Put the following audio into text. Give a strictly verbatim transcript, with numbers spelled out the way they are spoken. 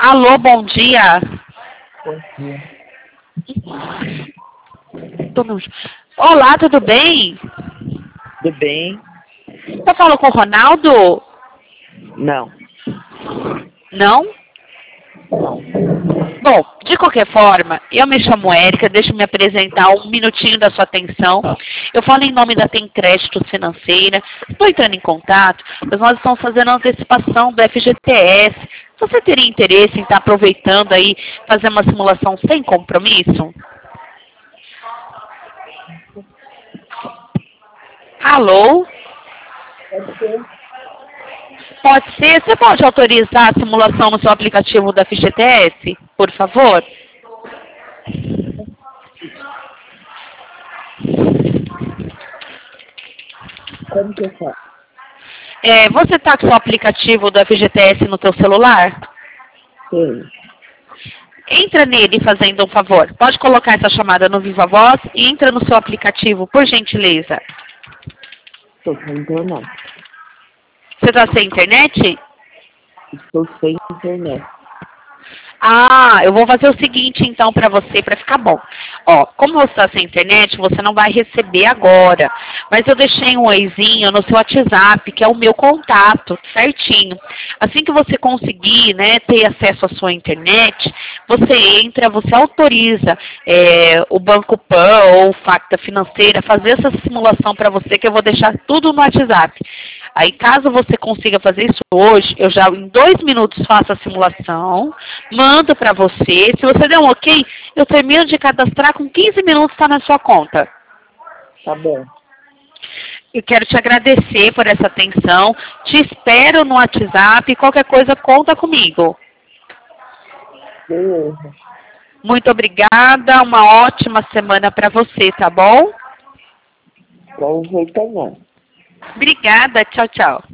Alô, bom dia. Bom dia. Olá, tudo bem? Tudo bem? Eu falo com o Ronaldo? Não. Não? Não. Bom, de qualquer forma, eu me chamo Érica, deixa eu me apresentar um minutinho da sua atenção. Eu falo em nome da Tem Crédito Financeira. Estou entrando em contato, mas nós estamos fazendo a antecipação do F G T S. Você teria interesse em estar aproveitando aí, fazer uma simulação sem compromisso? Alô? Pode ser. Pode ser? Você pode autorizar a simulação no seu aplicativo da F G T S, por favor? Como que eu faço? É, você está com o seu aplicativo do F G T S no seu celular? Sim. Entra nele fazendo um favor. Pode colocar essa chamada no Viva Voz e entra no seu aplicativo, por gentileza. Estou sem internet. Você está sem internet? Estou sem internet. Ah, eu vou fazer o seguinte então para você, para ficar bom. Ó, como você está sem internet, você não vai receber agora. Mas eu deixei um oizinho no seu WhatsApp, que é o meu contato, certinho. Assim que você conseguir, né, ter acesso à sua internet, você entra, você autoriza é, o Banco Pan ou o Facta Financeira a fazer essa simulação para você, que eu vou deixar tudo no WhatsApp. Aí, caso você consiga fazer isso hoje, eu já em dois minutos faço a simulação, mando para você. Se você der um ok, eu termino de cadastrar, com quinze minutos está na sua conta. Tá bom. Eu quero te agradecer por essa atenção. Te espero no WhatsApp. Qualquer coisa, conta comigo. Beleza. Muito obrigada. Uma ótima semana para você, tá bom? Pra você também. Obrigada. Tchau, tchau.